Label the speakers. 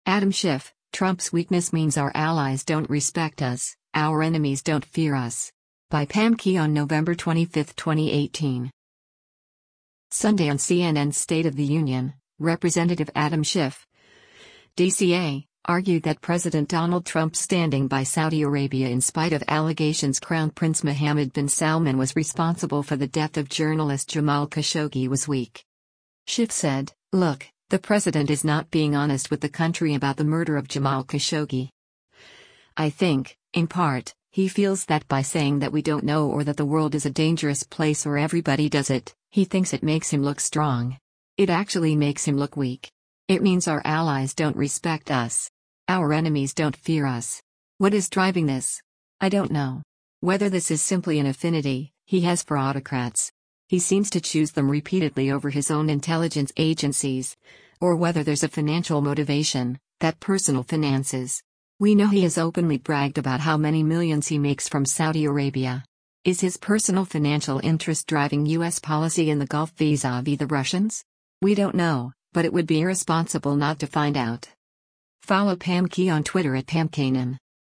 Speaker 1: Adam Schiff, Trump's weakness means our allies don't respect us, our enemies don't fear us. By Pam Key on November 25, 2018. Sunday on CNN's State of the Union, Representative Adam Schiff, DCA, argued that President Donald Trump's standing by Saudi Arabia in spite of allegations Crown Prince Mohammed bin Salman was responsible for the death of journalist Jamal Khashoggi was weak. Schiff said, "Look, the president is not being honest with the country about the murder of Jamal Khashoggi. I think, in part, he feels that by saying that we don't know or that the world is a dangerous place or everybody does it, he thinks it makes him look strong. It actually makes him look weak. It means our allies don't respect us. Our enemies don't fear us. What is driving this? I don't know. Whether this is simply an affinity he has for autocrats. He seems to choose them repeatedly over his own intelligence agencies. Or whether there's a financial motivation, that personal finances. We know he has openly bragged about how many millions he makes from Saudi Arabia. Is his personal financial interest driving U.S. policy in the Gulf vis-a-vis the Russians? We don't know, but it would be irresponsible not to find out." Follow Pam Key on Twitter at PamKanan.